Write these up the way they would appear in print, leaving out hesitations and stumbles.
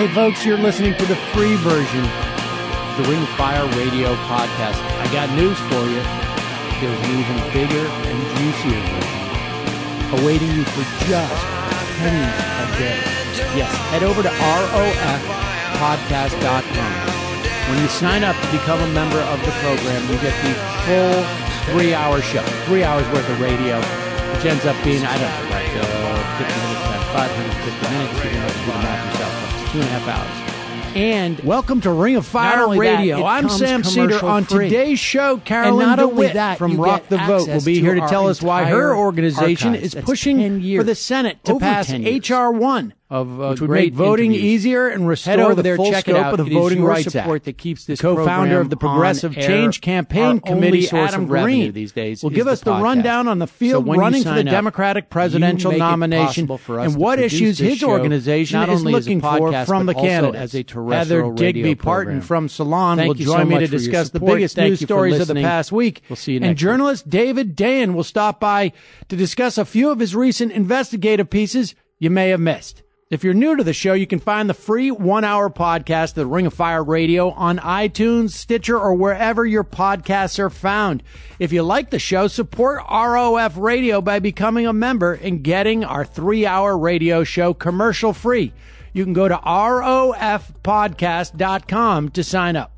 Hey, folks, you're listening to the free version of the Ring of Fire Radio podcast. I got news for you. There's an even bigger and juicier version awaiting you for just pennies a day. Yes, head over to rofpodcast.com. When you sign up to become a member of the program, you get the full 3-hour show, 3 hours worth of radio, which ends up being, I don't know, like 50 minutes times 550 minutes. You can do the math yourself. It's 2.5 hours. And welcome to Ring of Fire Radio. I'm Sam Cedar. On today's show, Carolyn DeWitt from Rock the Vote will be here to tell us why her organization is pushing for the Senate to pass H.R. 1, which would make voting easier and restore the full scope of the Voting Rights Act. That keeps this Co-founder of the Progressive Change Campaign Committee, Adam Green, will give us the rundown on the field running for the Democratic presidential nomination and what issues his organization is looking for from the candidates. Heather Digby-Parton from Salon will join me to discuss the biggest news stories of the past week. We'll see you next and journalist David Dayen will stop by to discuss a few of his recent investigative pieces you may have missed. If you're new to the show, you can find the free 1-hour podcast, The Ring of Fire Radio, on iTunes, Stitcher, or wherever your podcasts are found. If you like the show, support ROF Radio by becoming a member and getting our 3-hour radio show commercial-free. You can go to rofpodcast.com to sign up.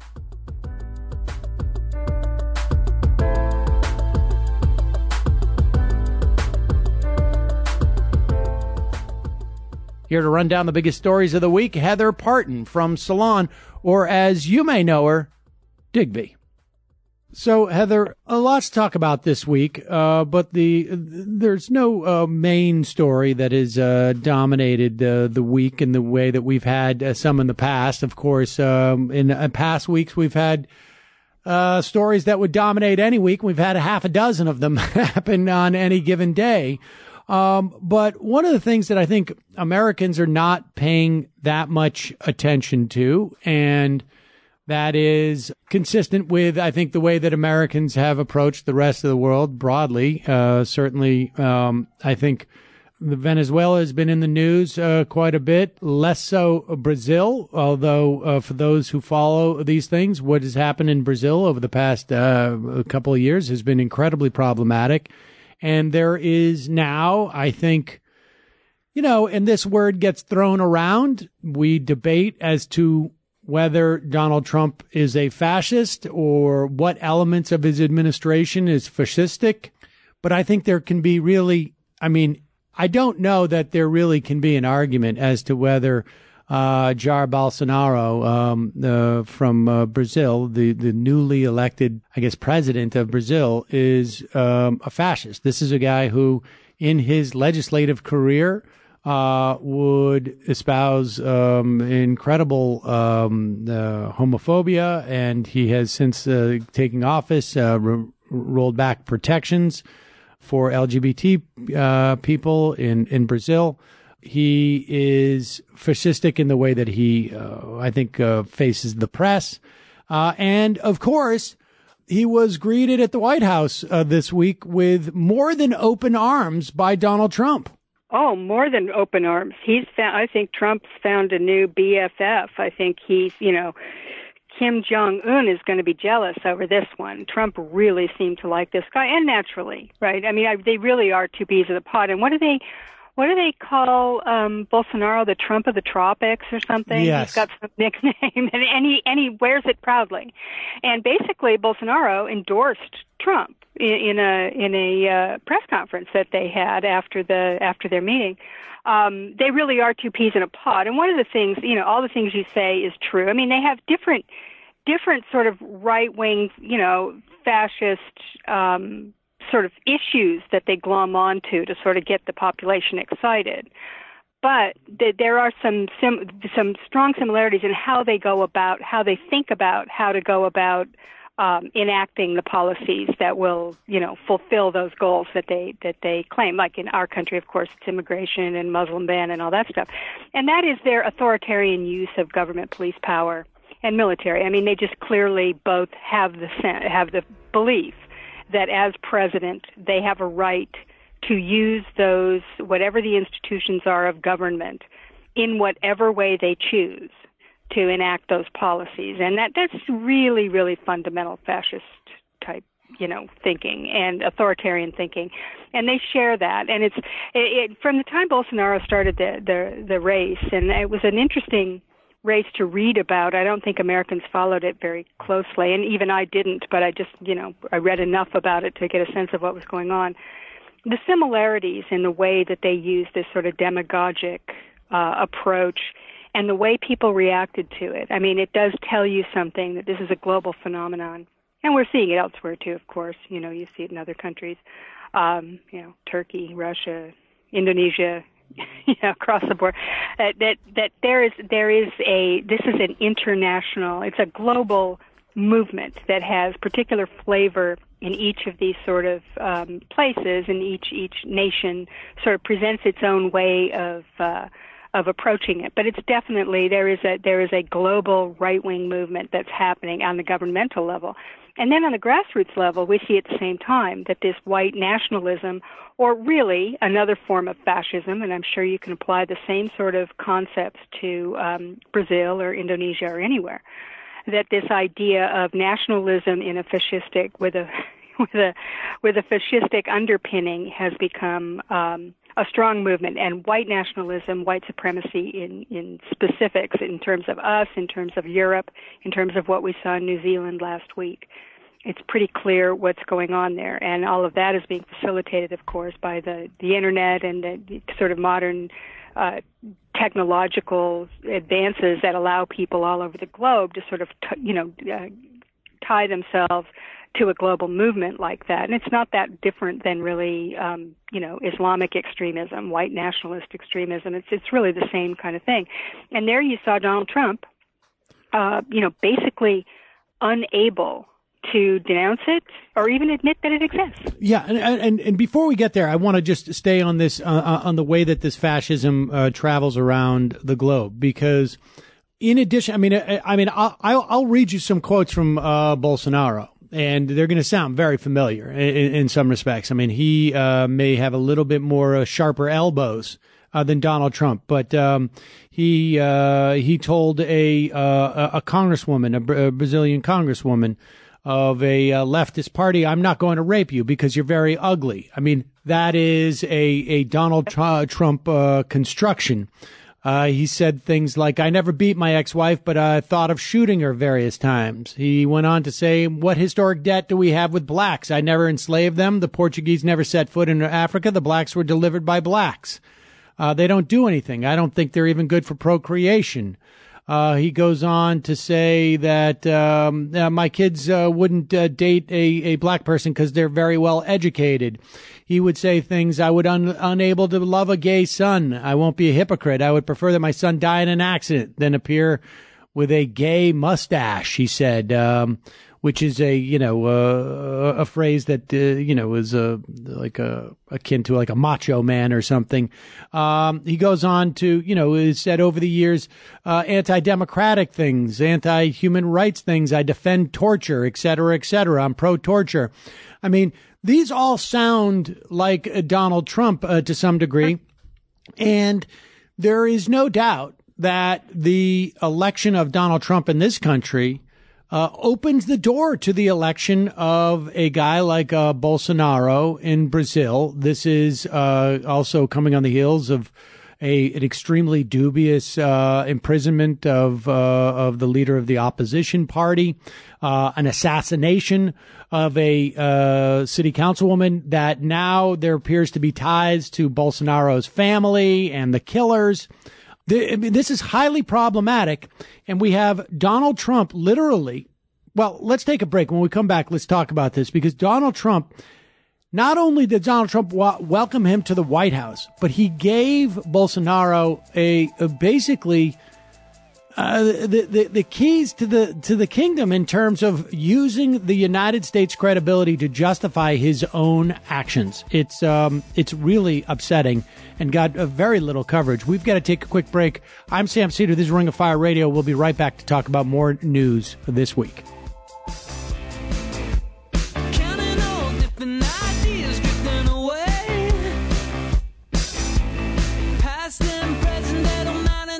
Here to run down the biggest stories of the week, Heather Parton from Salon, or as you may know her, Digby. So, Heather, a lot to talk about this week, but there's no main story that has dominated the week in the way that we've had some in the past. Of course, in past weeks, we've had stories that would dominate any week. We've had a half a dozen of them happen on any given day. But one of the things that I think Americans are not paying that much attention to, and that is consistent with, I think, the way that Americans have approached the rest of the world broadly. Certainly, I think Venezuela has been in the news quite a bit, less so Brazil, although for those who follow these things, what has happened in Brazil over the past couple of years has been incredibly problematic. And there is now, I think, and this word gets thrown around, we debate as to whether Donald Trump is a fascist or what elements of his administration is fascistic. But I think there can be I don't know that there really can be an argument as to whether Jair Bolsonaro from Brazil, the newly elected, I guess, president of Brazil, is a fascist. This is a guy who, in his legislative career, would espouse incredible homophobia, and he has since taking office rolled back protections for LGBT people in Brazil. He is fascistic in the way that he, I think, faces the press. And, of course, he was greeted at the White House this week with more than open arms by Donald Trump. Oh, more than open arms. I think Trump's found a new BFF. I think Kim Jong-un is going to be jealous over this one. Trump really seemed to like this guy, and naturally, right? I mean, they really are two peas in the pod. And what do they call Bolsonaro, the Trump of the tropics or something? Yes. He's got some nickname, and he wears it proudly. And basically, Bolsonaro endorsed Trump in a press conference that they had after their meeting. They really are two peas in a pod. And one of the things, all the things you say is true. I mean, they have different sort of right-wing, fascist sort of issues that they glom onto to sort of get the population excited. But there are some strong similarities in how they think about how to go about enacting the policies that will, fulfill those goals that they claim. Like in our country, of course, it's immigration and Muslim ban and all that stuff. And that is their authoritarian use of government police power and military. I mean, they just clearly both have the belief that as president, they have a right to use those, whatever the institutions are of government, in whatever way they choose to enact those policies. And that's really, really fundamental fascist type, thinking and authoritarian thinking. And they share that. And it from the time Bolsonaro started the race, and it was an interesting race to read about. I don't think Americans followed it very closely, and even I didn't, but I just, I read enough about it to get a sense of what was going on. The similarities in the way that they used this sort of demagogic approach and the way people reacted to it. I mean, it does tell you something that this is a global phenomenon. And we're seeing it elsewhere, too, of course. You see it in other countries, Turkey, Russia, Indonesia, across the board. That this is an international, it's a global movement that has particular flavor in each of these sort of places, and each nation sort of presents its own way of approaching it. But it's definitely, there is a global right-wing movement that's happening on the governmental level. And then on the grassroots level, we see at the same time that this white nationalism, or really another form of fascism, and I'm sure you can apply the same sort of concepts to Brazil or Indonesia or anywhere, that this idea of nationalism in a fascistic, with a fascistic underpinning has become a strong movement. And white nationalism, white supremacy in specifics, in terms of us, in terms of Europe, in terms of what we saw in New Zealand last week, it's pretty clear what's going on there. And all of that is being facilitated, of course, by the internet and the sort of modern technological advances that allow people all over the globe to sort of, tie themselves to a global movement like that. And it's not that different than really, Islamic extremism, white nationalist extremism. It's really the same kind of thing. And there you saw Donald Trump, basically unable to denounce it or even admit that it exists. Yeah, and before we get there, I want to just stay on this, on the way that this fascism travels around the globe, because in addition, I'll read you some quotes from Bolsonaro, and they're going to sound very familiar in some respects. I mean, he may have a little bit more sharper elbows than Donald Trump, but he told a congresswoman, a Brazilian congresswoman of a leftist party, "I'm not going to rape you because you're very ugly." I mean, that is a Donald Trump construction. He said things like, "I never beat my ex-wife, but I thought of shooting her various times." He went on to say, "What historic debt do we have with blacks? I never enslaved them. The Portuguese never set foot in Africa. The blacks were delivered by blacks. They don't do anything. I don't think they're even good for procreation." He goes on to say that my kids wouldn't date a black person because they're very well educated. He would say things, "I would unable to love a gay son. I won't be a hypocrite. I would prefer that my son die in an accident than appear with a gay mustache," he said, which is a phrase that, is akin to like a macho man or something. He goes on to, has said over the years, anti-democratic things, anti-human rights things. "I defend torture, et cetera, et cetera. I'm pro-torture." I mean, these all sound like Donald Trump to some degree. And there is no doubt that the election of Donald Trump in this country opens the door to the election of a guy like Bolsonaro in Brazil. This is also coming on the heels of an extremely dubious imprisonment of the leader of the opposition party, an assassination of a city councilwoman that now there appears to be ties to Bolsonaro's family and the killers. This is highly problematic, and we have Donald Trump literally. Well, let's take a break. When we come back, let's talk about this, because Donald Trump, not only did Donald Trump welcome him to the White House, but he gave Bolsonaro basically the keys to the kingdom in terms of using the United States credibility to justify his own actions. It's really upsetting and got very little coverage. We've got to take a quick break. I'm Sam Cedar. This is Ring of Fire Radio. We'll be right back to talk about more news this week. Past and present, they don't matter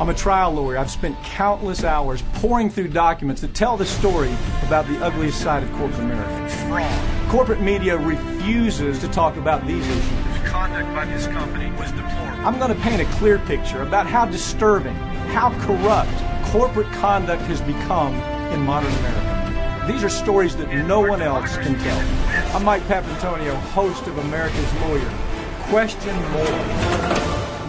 I'm a trial lawyer. I've spent countless hours poring through documents that tell the story about the ugliest side of corporate America. Fraud. Corporate media refuses to talk about these issues. The conduct by this company was deplorable. I'm going to paint a clear picture about how disturbing, how corrupt corporate conduct has become in modern America. These are stories that no one else can tell. I'm Mike Papantonio, host of America's Lawyer. Question more.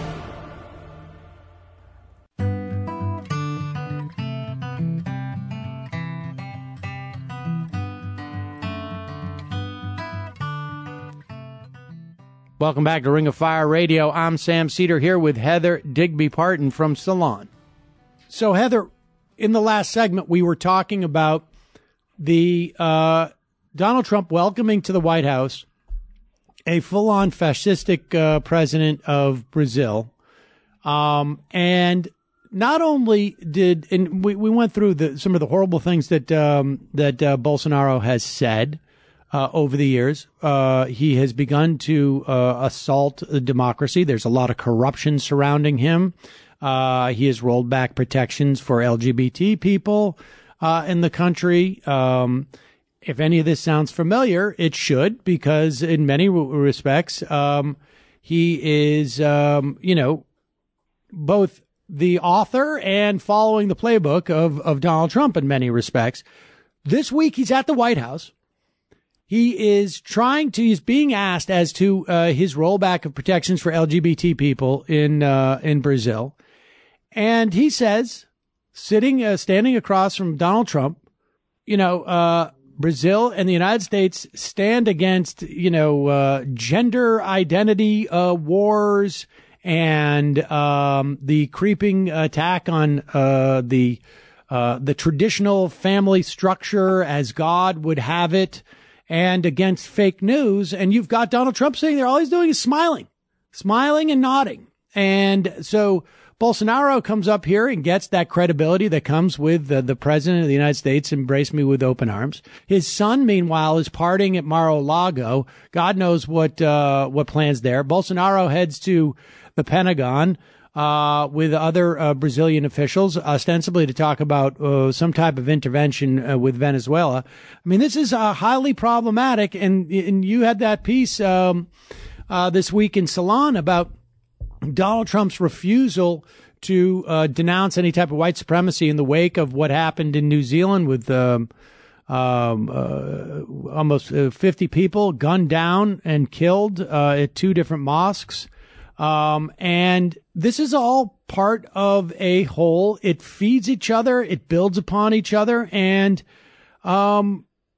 Welcome back to Ring of Fire Radio. I'm Sam Cedar here with Heather Digby Parton from Salon. So, Heather, in the last segment, we were talking about the Donald Trump welcoming to the White House a full-on fascistic president of Brazil. And not only did, and we went through some of the horrible things that Bolsonaro has said over the years. He has begun to assault democracy. There's a lot of corruption surrounding him. He has rolled back protections for LGBT people in the country. If any of this sounds familiar, it should, because in many respects, he is, both the author and following the playbook of Donald Trump in many respects. This week, he's at the White House. He is he's being asked as to his rollback of protections for LGBT people in Brazil. And he says, standing across from Donald Trump, Brazil and the United States stand against, gender identity wars and the creeping attack on the traditional family structure as God would have it, and against fake news. And you've got Donald Trump sitting there. All he's doing is smiling and nodding. And so Bolsonaro comes up here and gets that credibility that comes with the president of the United States embraced me with open arms. His son, meanwhile, is partying at Mar-a-Lago. God knows what plans there. Bolsonaro heads to the Pentagon with other Brazilian officials, ostensibly to talk about some type of intervention with Venezuela. I mean, this is highly problematic. And you had that piece this week in Salon about Donald Trump's refusal to denounce any type of white supremacy in the wake of what happened in New Zealand with almost 50 people gunned down and killed at two different mosques. And this is all part of a whole. It feeds each other. It builds upon each other. And, I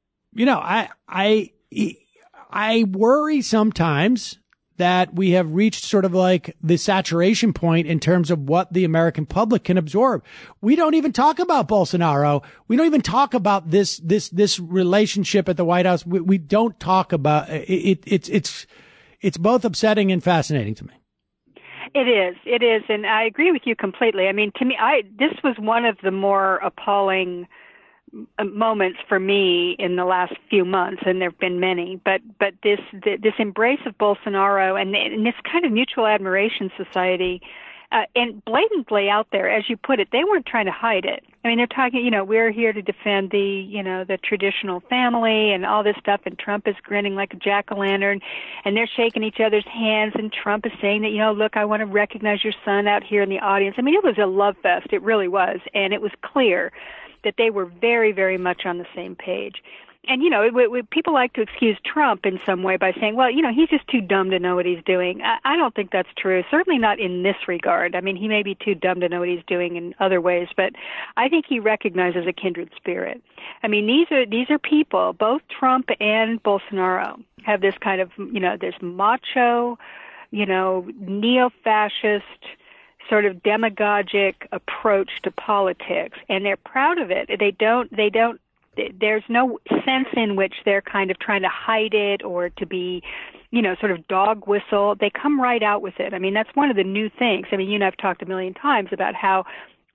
worry sometimes that we have reached sort of like the saturation point in terms of what the American public can absorb. We don't even talk about Bolsonaro. We don't even talk about this relationship at the White House. We don't talk about it. It's both upsetting and fascinating to me. It is, and I agree with you completely. I mean, to me, this was one of the more appalling moments for me in the last few months, and there have been many. But this embrace of Bolsonaro and this kind of mutual admiration society, and blatantly out there, as you put it, they weren't trying to hide it. I mean, they're talking, we're here to defend the traditional family and all this stuff, and Trump is grinning like a jack-o'-lantern, and they're shaking each other's hands, and Trump is saying that, look, I want to recognize your son out here in the audience. I mean, it was a love fest. It really was, and it was clear that they were very, very much on the same page. And, people like to excuse Trump in some way by saying, well, he's just too dumb to know what he's doing. I don't think that's true, certainly not in this regard. I mean, he may be too dumb to know what he's doing in other ways, but I think he recognizes a kindred spirit. I mean, these are people, both Trump and Bolsonaro have this kind of, this macho, neo-fascist, sort of demagogic approach to politics, and they're proud of it. They don't there's no sense in which they're kind of trying to hide it or to be, sort of dog whistle. They come right out with it. I mean, that's one of the new things. I mean, I've talked a million times about how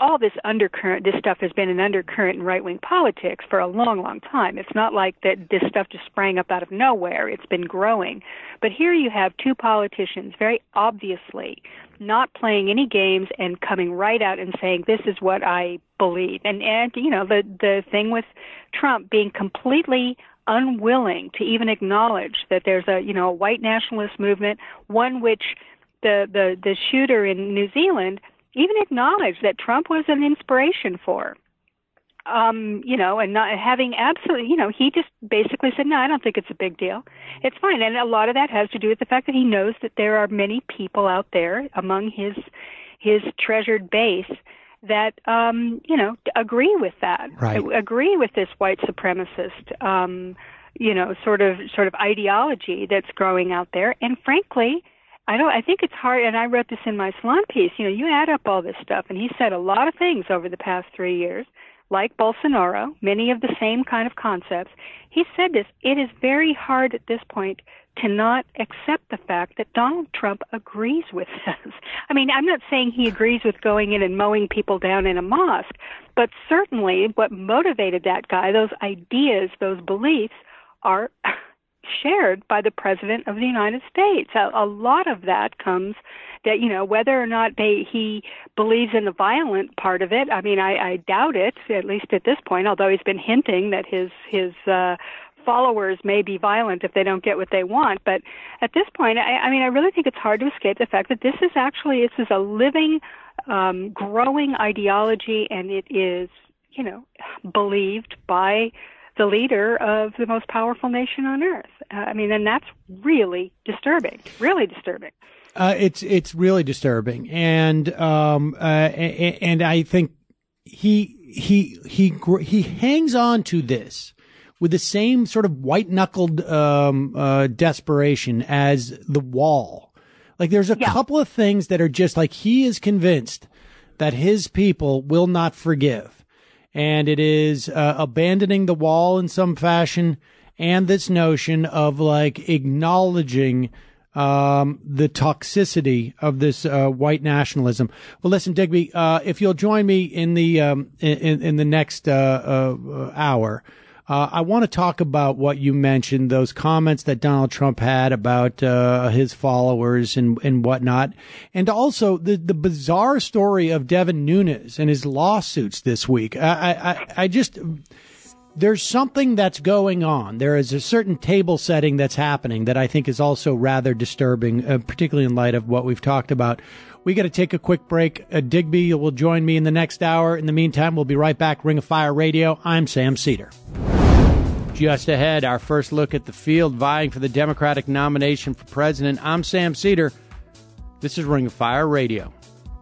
all this undercurrent, this stuff has been an undercurrent in right-wing politics for a long, long time. It's not like that this stuff just sprang up out of nowhere. It's been growing. But here you have two politicians very obviously not playing any games and coming right out and saying, this is what I believe. And you know, the thing with Trump being completely unwilling to even acknowledge that there's a, you know, a white nationalist movement, one which the shooter in New Zealand even acknowledged that Trump was an inspiration for. You know, and not having absolutely, you know, he just basically said, no, I don't think it's a big deal. It's fine. And a lot of that has to do with the fact that he knows that there are many people out there among his treasured base that, you know, agree with that, right. Agree with this white supremacist, you know, sort of ideology that's growing out there. And frankly, I think it's hard, and I wrote this in my Salon piece, you know, you add up all this stuff, and he said a lot of things over the past 3 years, like Bolsonaro, many of the same kind of concepts. He said this, it is very hard at this point to not accept the fact that Donald Trump agrees with this. I mean, I'm not saying he agrees with going in and mowing people down in a mosque, but certainly what motivated that guy, those ideas, those beliefs, are shared by the President of the United States. A lot of that comes that, you know, whether or not he believes in the violent part of it, I mean, I doubt it, at least at this point, although he's been hinting that his followers may be violent if they don't get what they want. But at this point, I mean, I really think it's hard to escape the fact that this is a living, growing ideology, and it is, you know, believed by the leader of the most powerful nation on earth. I mean, and that's really disturbing, really disturbing. It's really disturbing. And I think he hangs on to this with the same sort of white-knuckled desperation as the wall. Like, there's a couple of things that are just like he is convinced that his people will not forgive. And it is abandoning the wall in some fashion, and this notion of like acknowledging the toxicity of this white nationalism. Well, listen, Digby, if you'll join me in the in the next hour, I want to talk about what you mentioned, those comments that Donald Trump had about his followers and whatnot, and also the bizarre story of Devin Nunes and his lawsuits this week. I just, there's something that's going on. There is a certain table setting that's happening that I think is also rather disturbing, particularly in light of what we've talked about. We got to take a quick break. Digby will join me in the next hour. In the meantime, we'll be right back. Ring of Fire Radio. I'm Sam Seder. Just ahead, our first look at the field vying for the Democratic nomination for president. I'm Sam Seder. This is Ring of Fire Radio.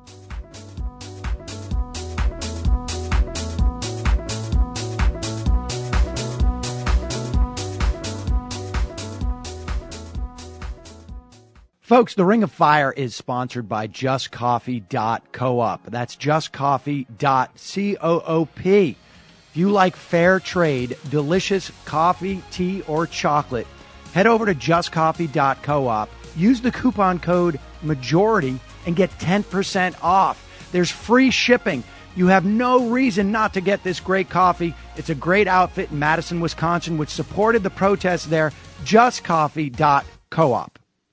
Folks, the Ring of Fire is sponsored by JustCoffee.coop. That's JustCoffee.coop. If you like fair trade, delicious coffee, tea, or chocolate, head over to JustCoffee.coop. Use the coupon code MAJORITY and get 10% off. There's free shipping. You have no reason not to get this great coffee. It's a great outfit in Madison, Wisconsin, which supported the protests there. JustCoffee.coop.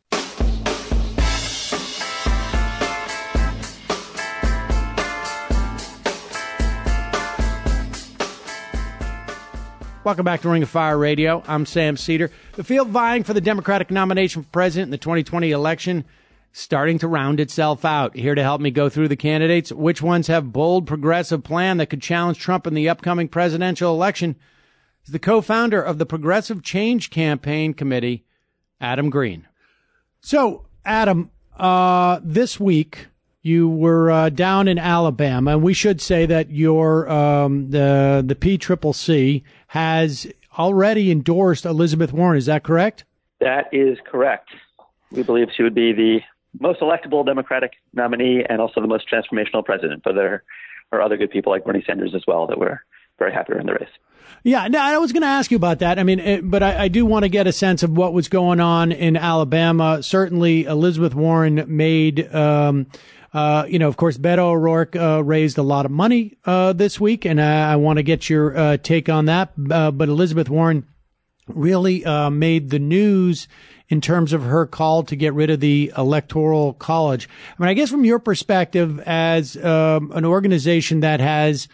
Welcome back to Ring of Fire Radio. I'm Sam Seder. The field vying for the Democratic nomination for president in the 2020 election starting to round itself out. Here to help me go through the candidates, which ones have bold progressive plan that could challenge Trump in the upcoming presidential election, is the co-founder of the Progressive Change Campaign Committee, Adam Green. So, Adam, this week you were down in Alabama, and we should say that your the PCCC has already endorsed Elizabeth Warren. Is that correct? That is correct. We believe she would be the most electable Democratic nominee and also the most transformational president. But there are other good people like Bernie Sanders as well that we're very happy they're in the race. Yeah, no, I was going to ask you about that. I mean, but I do want to get a sense of what was going on in Alabama. Certainly, Elizabeth Warren made, of course, Beto O'Rourke raised a lot of money this week, and I want to get your take on that. But Elizabeth Warren really made the news in terms of her call to get rid of the Electoral College. I mean, I guess from your perspective as an organization that has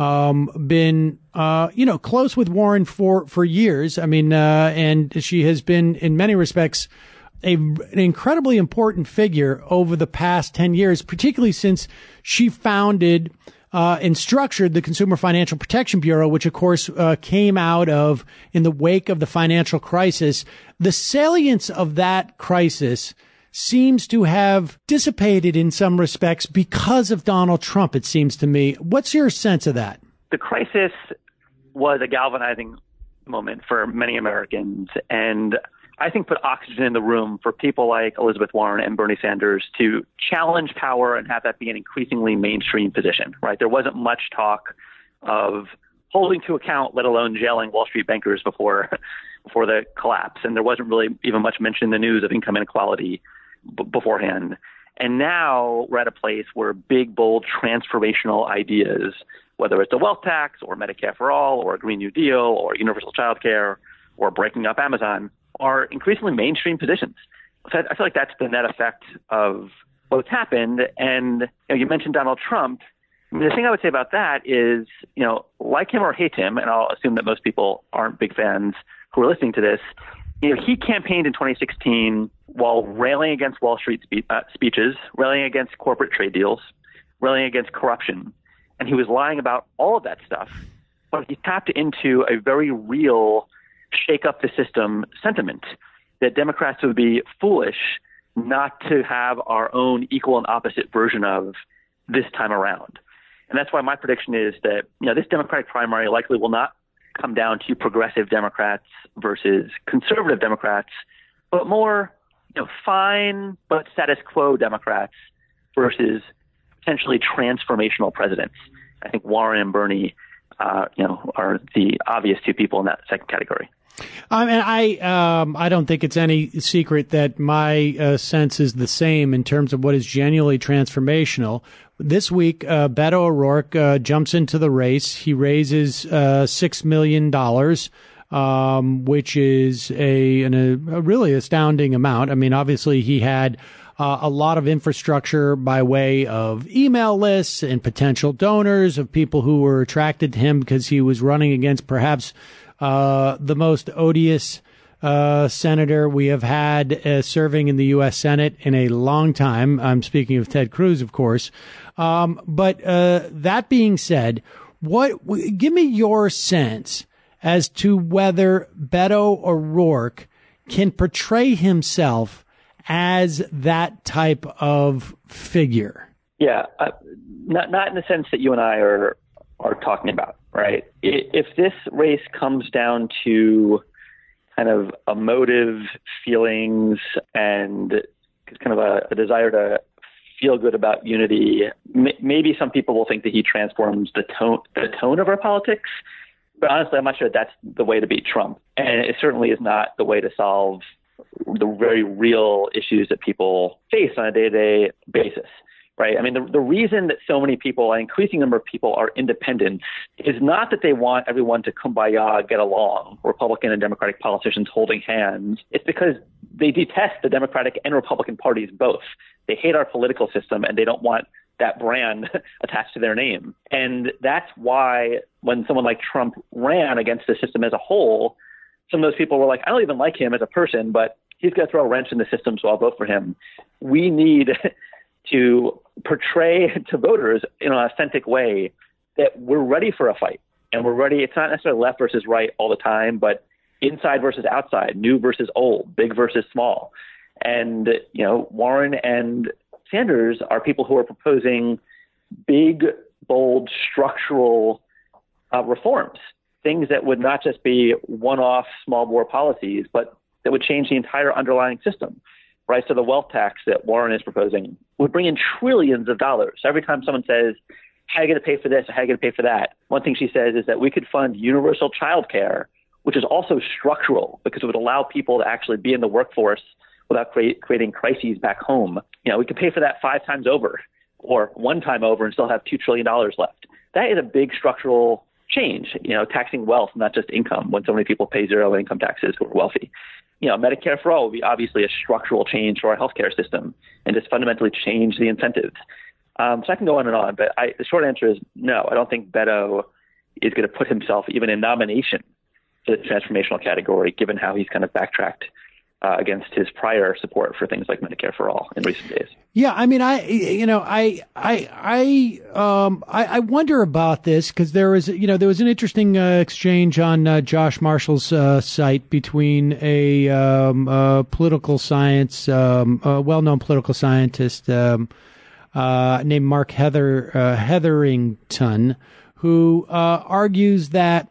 been, close with Warren for years. I mean, and she has been in many respects an incredibly important figure over the past 10 years, particularly since she founded and structured the Consumer Financial Protection Bureau, which, of course, came out of in the wake of the financial crisis. The salience of that crisis seems to have dissipated in some respects because of Donald Trump, it seems to me. What's your sense of that? The crisis was a galvanizing moment for many Americans, and I think put oxygen in the room for people like Elizabeth Warren and Bernie Sanders to challenge power and have that be an increasingly mainstream position, right? There wasn't much talk of holding to account, let alone jailing Wall Street bankers before the collapse. And there wasn't really even much mention in the news of income inequality beforehand. And now we're at a place where big, bold, transformational ideas, whether it's a wealth tax or Medicare for all or a Green New Deal or universal child care or breaking up Amazon, are increasingly mainstream positions. So I feel like that's the net effect of what's happened. And you mentioned Donald Trump. I mean, the thing I would say about that is, like him or hate him, and I'll assume that most people aren't big fans who are listening to this, he campaigned in 2016 while railing against Wall Street speeches, railing against corporate trade deals, railing against corruption. And he was lying about all of that stuff. But he tapped into a very real shake up the system sentiment that Democrats would be foolish not to have our own equal and opposite version of this time around. And that's why my prediction is that, this Democratic primary likely will not come down to progressive Democrats versus conservative Democrats, but more, fine but status quo Democrats versus potentially transformational presidents. I think Warren and Bernie, are the obvious two people in that second category. And I don't think it's any secret that my sense is the same in terms of what is genuinely transformational. This week, Beto O'Rourke jumps into the race. He raises $6 million, which is a really astounding amount. I mean, obviously, he had a lot of infrastructure by way of email lists and potential donors of people who were attracted to him because he was running against perhaps the most odious senator we have had serving in the U.S. Senate in a long time. I'm speaking of Ted Cruz, of course. But that being said, give me your sense as to whether Beto O'Rourke can portray himself as that type of figure. Yeah, not in the sense that you and I are talking about, right? If this race comes down to kind of emotive feelings and kind of a desire to feel good about unity, maybe some people will think that he transforms the tone of our politics. But honestly, I'm not sure that's the way to beat Trump. And it certainly is not the way to solve the very real issues that people face on a day-to-day basis. Right. I mean, the reason that so many people, an increasing number of people, are independent is not that they want everyone to kumbaya, get along, Republican and Democratic politicians holding hands. It's because they detest the Democratic and Republican parties both. They hate our political system and they don't want that brand attached to their name. And that's why when someone like Trump ran against the system as a whole, some of those people were like, I don't even like him as a person, but he's going to throw a wrench in the system, so I'll vote for him. We need to portray to voters in an authentic way that we're ready for a fight. And we're ready. It's not necessarily left versus right all the time, but inside versus outside, new versus old, big versus small. And, Warren and Sanders are people who are proposing big, bold, structural reforms, things that would not just be one-off small bore policies, but that would change the entire underlying system. Right, so the wealth tax that Warren is proposing would bring in trillions of dollars. Every time someone says, how are you going to pay for this? How are you going to pay for that? One thing she says is that we could fund universal child care, which is also structural because it would allow people to actually be in the workforce without creating crises back home. We could pay for that 5 times over or 1 time over and still have $2 trillion left. That is a big structural change, taxing wealth, not just income, when so many people pay zero income taxes who are wealthy. Medicare for all would be obviously a structural change to our healthcare system and just fundamentally change the incentives. So I can go on, but the short answer is no. I don't think Beto is going to put himself even in nomination for the transformational category, given how he's kind of backtracked against his prior support for things like Medicare for all in recent days. Yeah, I mean, I wonder about this because there was an interesting exchange on Josh Marshall's site between a political science, a well-known political scientist named Mark Hetherington, who argues that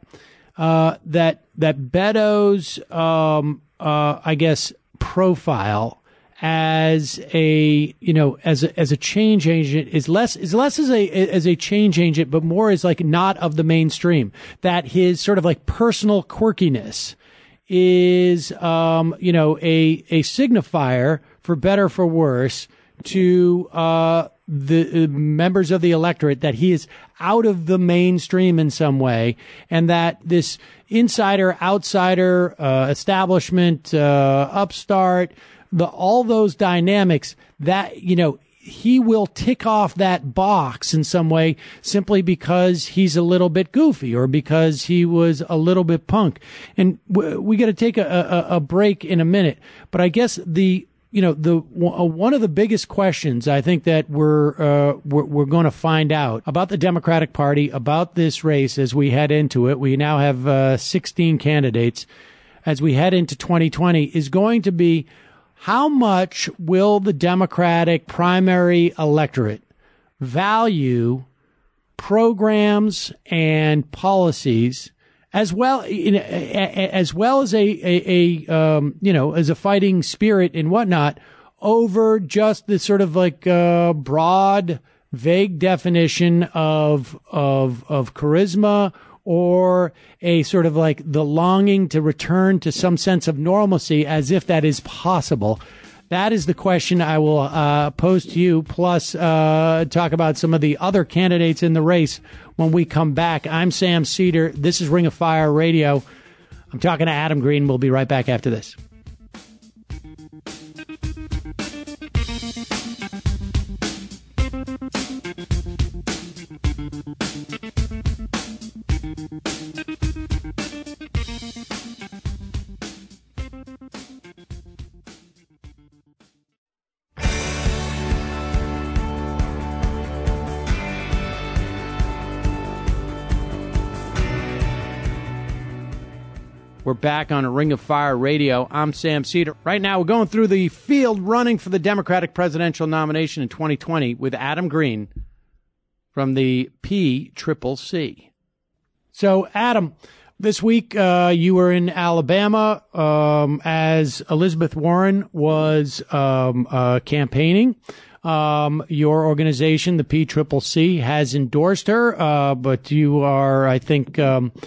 Beto's I guess profile as a change agent is less as a change agent, but more as like not of the mainstream. That his sort of like personal quirkiness is a signifier, for better or for worse, to the members of the electorate, that he is out of the mainstream in some way, and that this insider, outsider, establishment, upstart, all those dynamics, that, he will tick off that box in some way simply because he's a little bit goofy or because he was a little bit punk. And we got to take a break in a minute, but I guess one of the biggest questions I think that we're going to find out about the Democratic Party, about this race as we head into it. We now have 16 candidates as we head into 2020 is going to be how much will the Democratic primary electorate value programs and policies as well as as a fighting spirit and whatnot, over just the sort of like broad, vague definition of charisma, or a sort of like the longing to return to some sense of normalcy, as if that is possible. That is the question I will pose to you, plus talk about some of the other candidates in the race when we come back. I'm Sam Seder. This is Ring of Fire Radio. I'm talking to Adam Green. We'll be right back after this. We're back on a Ring of Fire Radio. I'm Sam Seder. Right now, we're going through the field running for the Democratic presidential nomination in 2020 with Adam Green from the PCCC. So, Adam, this week you were in Alabama as Elizabeth Warren was campaigning. Your organization, the PCCC, has endorsed her, but you are, I think...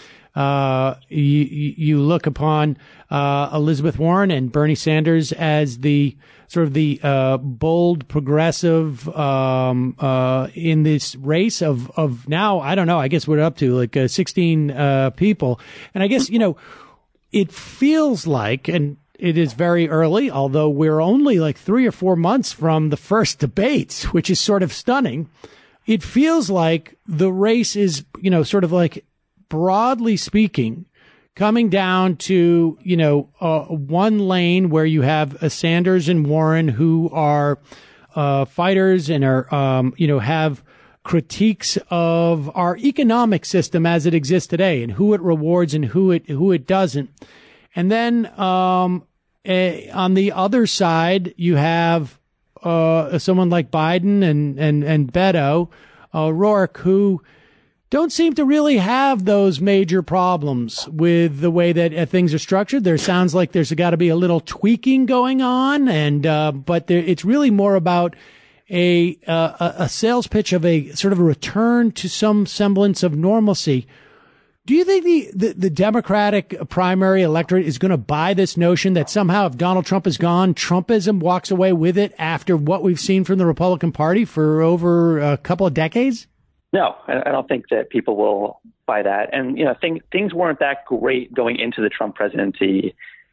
you look upon Elizabeth Warren and Bernie Sanders as the sort of the bold progressive in this race of now, I don't know, I guess we're up to like 16 people. And I guess, it feels like, and it is very early, although we're only like 3 or 4 months from the first debates, which is sort of stunning. It feels like the race is, sort of like, broadly speaking, coming down to, one lane where you have Sanders and Warren who are fighters and are, have critiques of our economic system as it exists today and who it rewards and who it doesn't. And then on the other side, you have someone like Biden and Beto O'Rourke, who don't seem to really have those major problems with the way that things are structured. There sounds like there's got to be a little tweaking going on, and but it's really more about a sales pitch of a sort of a return to some semblance of normalcy. Do you think the Democratic primary electorate is going to buy this notion that somehow if Donald Trump is gone, Trumpism walks away with it after what we've seen from the Republican Party for over a couple of decades? No, I don't think that people will buy that. And, things weren't that great going into the Trump presidency,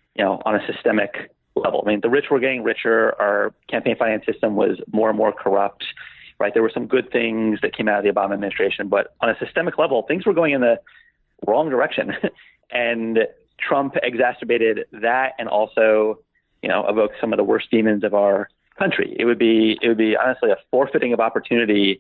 on a systemic level. I mean, the rich were getting richer. Our campaign finance system was more and more corrupt, right? There were some good things that came out of the Obama administration, but on a systemic level, things were going in the wrong direction. And Trump exacerbated that and also, evoked some of the worst demons of our country. It would be honestly a forfeiting of opportunity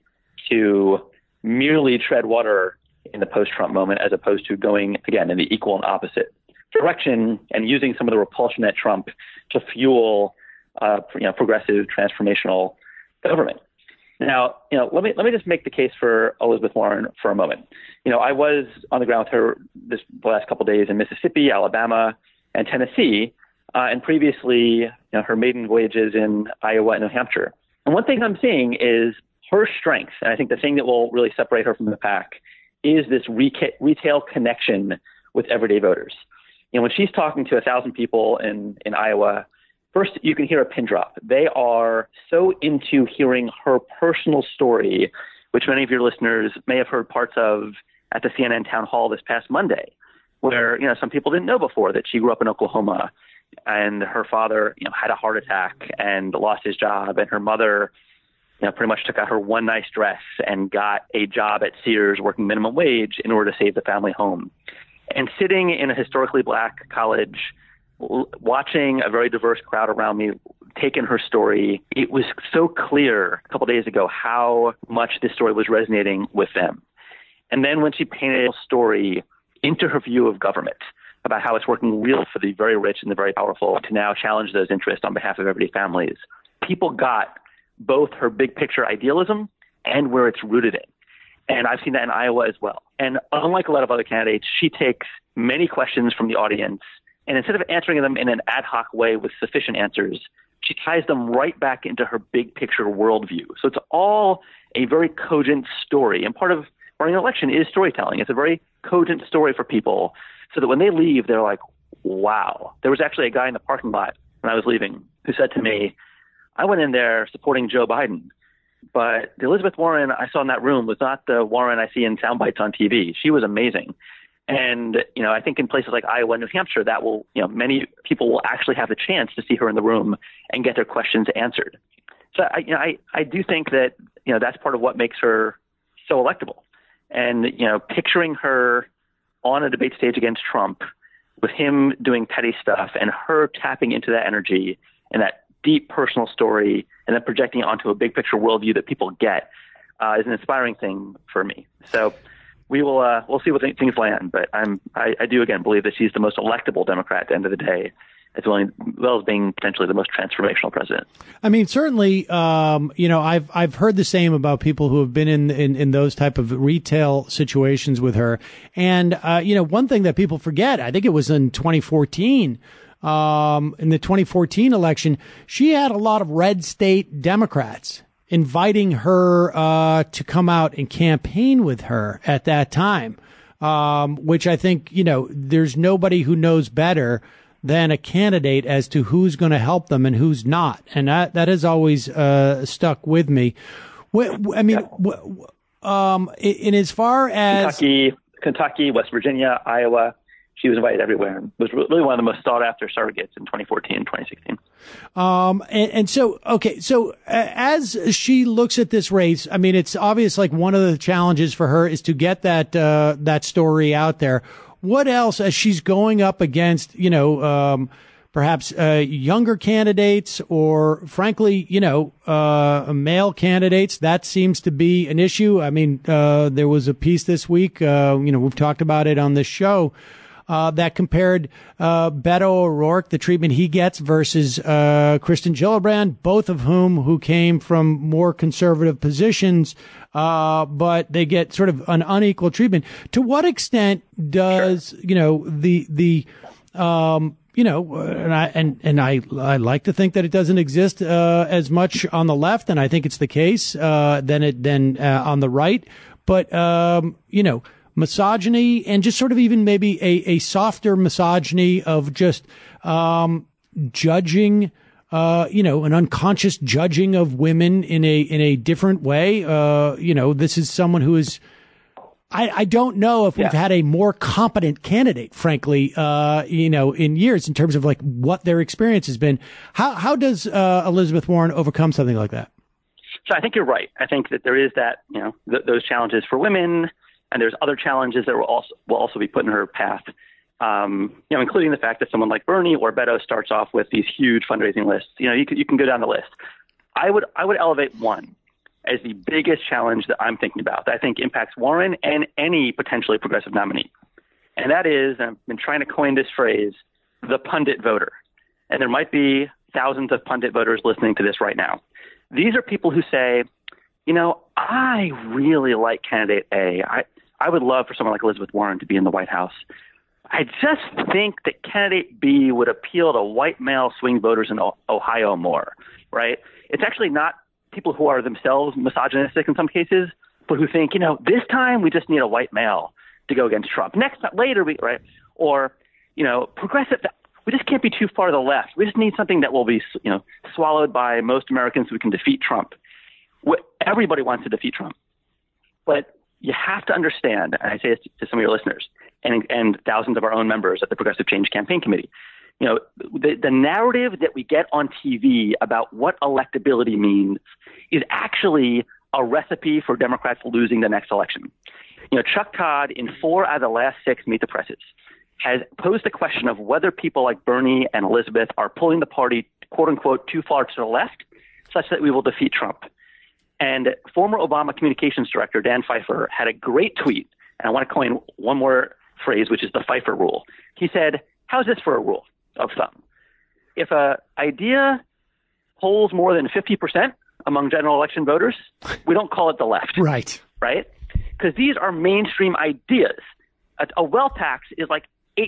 to merely tread water in the post-Trump moment, as opposed to going, again, in the equal and opposite direction and using some of the repulsion at Trump to fuel, progressive transformational government. Now, let me just make the case for Elizabeth Warren for a moment. I was on the ground with her the last couple of days in Mississippi, Alabama, and Tennessee, and previously, her maiden voyages in Iowa and New Hampshire. And one thing I'm seeing is her strength, and I think the thing that will really separate her from the pack, is this retail connection with everyday voters. When she's talking to 1,000 people in Iowa, first, you can hear a pin drop. They are so into hearing her personal story, which many of your listeners may have heard parts of at the CNN town hall this past Monday, where, some people didn't know before that she grew up in Oklahoma and her father, had a heart attack and lost his job, and her mother, pretty much took out her one nice dress and got a job at Sears working minimum wage in order to save the family home. And sitting in a historically black college, watching a very diverse crowd around me take in her story, it was so clear a couple days ago how much this story was resonating with them. And then when she painted a story into her view of government, about how it's working real for the very rich and the very powerful to now challenge those interests on behalf of everyday families, people got both her big picture idealism and where it's rooted in. And I've seen that in Iowa as well. And unlike a lot of other candidates, she takes many questions from the audience, and instead of answering them in an ad hoc way with sufficient answers, she ties them right back into her big picture worldview. So it's all a very cogent story. And part of running an election is storytelling. It's a very cogent story for people so that when they leave, they're like, wow. There was actually a guy in the parking lot when I was leaving who said to me, I went in there supporting Joe Biden, but the Elizabeth Warren I saw in that room was not the Warren I see in sound bites on TV. She was amazing. And, I think in places like Iowa and New Hampshire, that will, many people will actually have the chance to see her in the room and get their questions answered. So I do think that, that's part of what makes her so electable. And, picturing her on a debate stage against Trump with him doing petty stuff and her tapping into that energy and that deep personal story and then projecting it onto a big picture worldview that people get is an inspiring thing for me. So we'll see what things land, but I do again believe that she's the most electable Democrat at the end of the day, as well as being potentially the most transformational president. I mean, certainly, I've heard the same about people who have been in those type of retail situations with her. And, one thing that people forget, I think it was in 2014, in the 2014 election, she had a lot of red state Democrats inviting her to come out and campaign with her at that time, which I think, there's nobody who knows better than a candidate as to who's going to help them and who's not. And that has always stuck with me. I mean, in as far as Kentucky, West Virginia, Iowa, she was invited everywhere and was really one of the most sought after surrogates in 2014 and 2016. So as she looks at this race, I mean, it's obvious like one of the challenges for her is to get that story out there. What else as she's going up against, perhaps younger candidates or frankly, male candidates? That seems to be an issue. I mean, there was a piece this week, we've talked about it on this show, that compared Beto O'Rourke, the treatment he gets, versus Kristen Gillibrand, both of who came from more conservative positions, but they get sort of an unequal treatment. To what extent does the and I like to think that it doesn't exist as much on the left, and I think it's the case than on the right. But misogyny and just sort of even maybe a softer misogyny of just judging, an unconscious judging of women in a different way. This is someone who is. I don't know if we've had a more competent candidate, frankly, in years in terms of like what their experience has been. How does Elizabeth Warren overcome something like that? So I think you're right. I think that there is that, those challenges for women, and there's other challenges that will also be put in her path, including the fact that someone like Bernie or Beto starts off with these huge fundraising lists. You can go down the list. I would elevate one as the biggest challenge that I'm thinking about, that I think impacts Warren and any potentially progressive nominee. And that is, I've been trying to coin this phrase, the pundit voter. And there might be thousands of pundit voters listening to this right now. These are people who say, I really like candidate A. I would love for someone like Elizabeth Warren to be in the White House. I just think that candidate B would appeal to white male swing voters in Ohio more, right? It's actually not people who are themselves misogynistic in some cases, but who think, this time we just need a white male to go against Trump. Later, right? Or, progressive, we just can't be too far to the left. We just need something that will be, swallowed by most Americans so we can defeat Trump. Everybody wants to defeat Trump. But you have to understand, and I say this to some of your listeners and thousands of our own members at the Progressive Change Campaign Committee, the narrative that we get on TV about what electability means is actually a recipe for Democrats losing the next election. Chuck Todd, in 4 out of the last 6 Meet the Presses, has posed the question of whether people like Bernie and Elizabeth are pulling the party, quote unquote, too far to the left, such that we will defeat Trump. And former Obama communications director Dan Pfeiffer had a great tweet, and I want to coin one more phrase, which is the Pfeiffer rule. He said, how's this for a rule of thumb? If an idea polls more than 50% among general election voters, we don't call it the left. Right? Because these are mainstream ideas. A wealth tax is like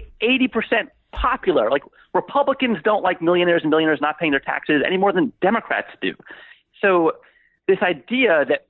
80% popular. Like Republicans don't like millionaires and billionaires not paying their taxes any more than Democrats do. So this idea that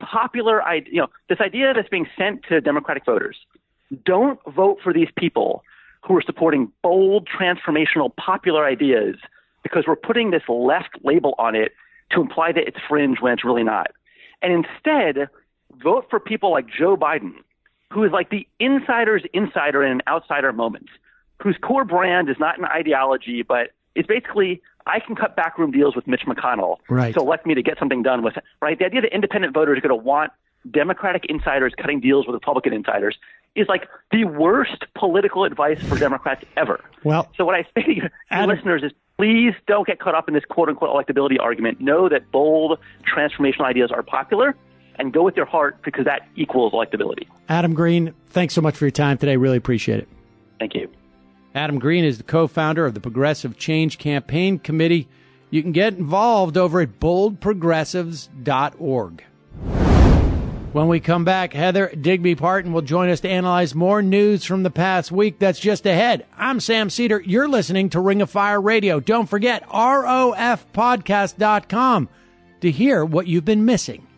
this idea that's being sent to Democratic voters, don't vote for these people who are supporting bold, transformational, popular ideas because we're putting this left label on it to imply that it's fringe when it's really not. And instead, vote for people like Joe Biden, who is like the insider's insider in an outsider moment, whose core brand is not an ideology, but is basically, I can cut backroom deals with Mitch McConnell to elect me to get something done with it, right? The idea that independent voters are going to want Democratic insiders cutting deals with Republican insiders is like the worst political advice for Democrats ever. Well, so what I say to your listeners is, please don't get caught up in this quote-unquote electability argument. Know that bold, transformational ideas are popular, and go with your heart because that equals electability. Adam Green, thanks so much for your time today. Really appreciate it. Thank you. Adam Green is the co-founder of the Progressive Change Campaign Committee. You can get involved over at boldprogressives.org. When we come back, Heather Digby Parton will join us to analyze more news from the past week that's just ahead. I'm Sam Cedar. You're listening to Ring of Fire Radio. Don't forget, rofpodcast.com to hear what you've been missing.